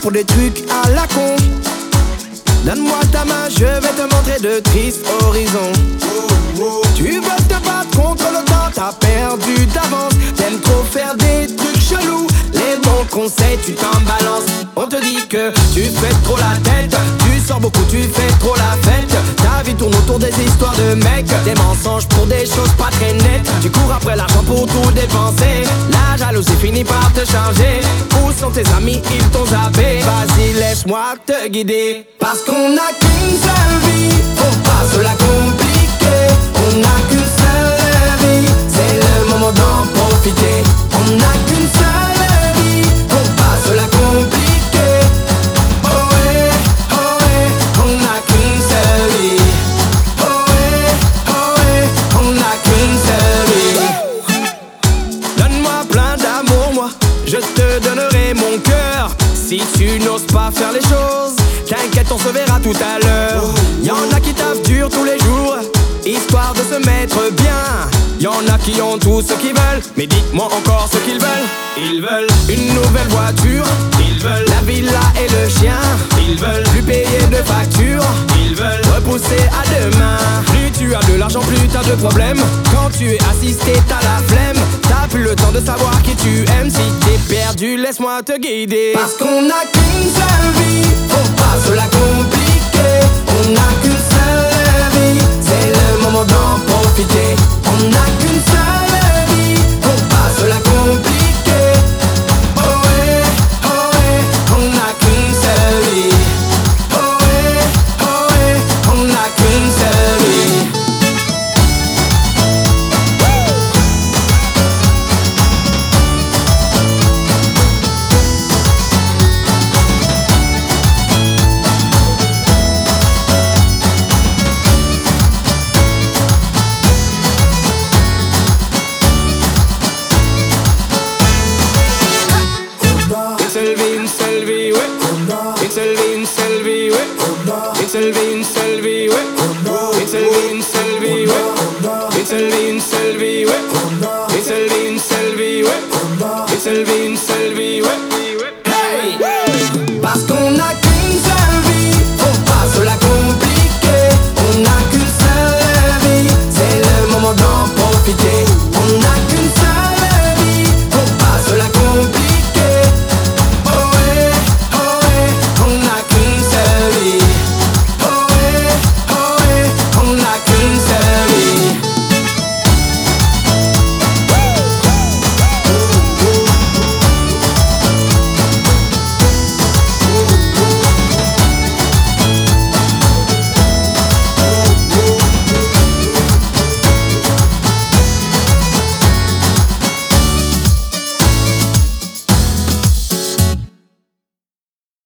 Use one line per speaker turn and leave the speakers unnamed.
pour des trucs à la con. Donne-moi ta main, je vais te montrer de tristes horizons. Tu veux te battre contre le temps, t'as perdu d'avance. T'aimes trop faire des trucs chelous. Les bons conseils, tu t'en balances. On te dit que tu fais trop la tête. Tu sors beaucoup, tu fais trop la fête. Ta vie tourne autour des histoires de mecs. Des mensonges pour des choses pas très nettes. Tu cours après l'argent pour tout dépenser. La jalousie finit par te changer. Où sont tes amis, ils t'ont zappé. Vas-y, laisse-moi te guider. Parce qu'on a qu'une seule vie, faut pas se la compliquer. On n'a qu'une seule vie, c'est le moment d'en profiter. On n'a qu'une seule vie, faut pas se la compliquer. Oh ouais, on n'a qu'une seule vie. Oh ouais, on n'a qu'une seule vie. Donne-moi plein d'amour, moi, je te donnerai mon cœur. Si tu n'oses pas faire les choses, t'inquiète, on se verra tout à l'heure. Y'en a qui taffent dur tous les jours, histoire de se mettre bien. Y'en a qui ont tout ce qu'ils veulent, mais dites-moi encore ce qu'ils veulent. Ils veulent une nouvelle voiture, ils veulent la villa et le chien. Ils veulent plus payer de factures, ils veulent repousser à demain. Plus tu as de l'argent, plus t'as de problèmes. Quand tu es assisté, t'as la flemme. T'as plus le temps de savoir qui tu aimes. Si t'es perdu, laisse-moi te guider. Parce qu'on n'a qu'une seule vie, faut pas se la compliquer. On n'a qu'une seule vie, c'est le moment d'en profiter. On n'a qu'une seule vie, faut pas se la compliquer. Oh ouais, on n'a qu'une seule vie. Oh ouais, on n'a qu'une seule vie. Une seule vie, ouais. Une seule vie, ouais. Une seule vie, ouais. Une seule vie, ouais. Une seule vie, ouais.